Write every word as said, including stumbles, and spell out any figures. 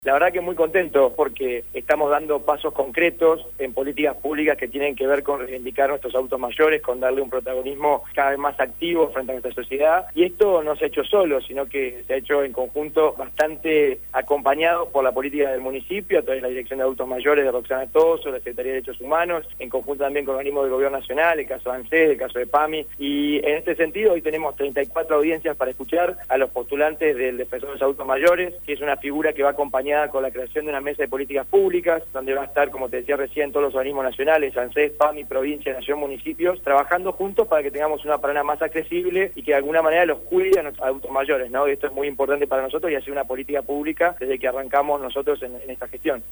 La verdad que muy contento porque estamos dando pasos concretos en políticas públicas que tienen que ver con reivindicar nuestros adultos mayores, con darle un protagonismo cada vez más activo frente a nuestra sociedad. Y esto no se ha hecho solo, sino que se ha hecho en conjunto bastante acompañado por la política del municipio, a través de la Dirección de Adultos Mayores de Roxana Toso, la Secretaría de Derechos Humanos, en conjunto también con organismos del Gobierno Nacional, el caso de ANSES, el caso de PAMI. Y en este sentido hoy tenemos treinta y cuatro audiencias para escuchar a los postulantes del Defensor de los Adultos Mayores, que es una figura que va acompañada con la creación de una mesa de políticas públicas, donde va a estar, como te decía recién, todos los organismos nacionales, ANSES, PAMI, provincia, nación, municipios, trabajando juntos para que tengamos una parana más accesible y que de alguna manera los cuide a nuestros adultos mayores, ¿no? Y esto es muy importante para nosotros y ha sido una política pública desde que arrancamos nosotros en, en esta gestión.